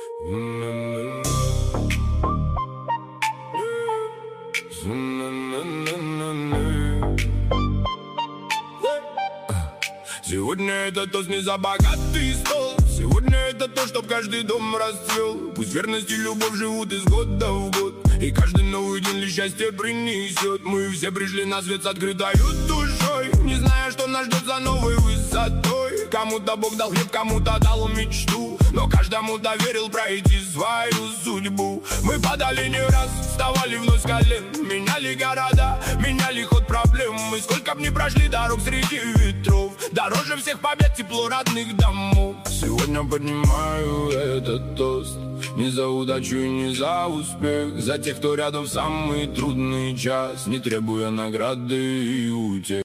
Сегодня это тост не за богатый стол. Сегодня это то, чтоб каждый дом расцвел. Пусть верность и любовь живут из года в год, и каждый новый день лишь счастье принесет. Мы все пришли на свет с открытой душой, не зная, что нас ждет за новой высотой. Кому-то Бог дал хлеб, кому-то дал мечту, но каждому доверил пройти свою судьбу. Мы падали не раз, вставали вновь с колен, меняли города, меняли ход проблем. Мы сколько б ни прошли дорог среди ветров, дороже всех побед тепло родных домов. Сегодня поднимаю этот тост не за удачу и не за успех, за тех, кто рядом в самый трудный час, не требуя награды и утех.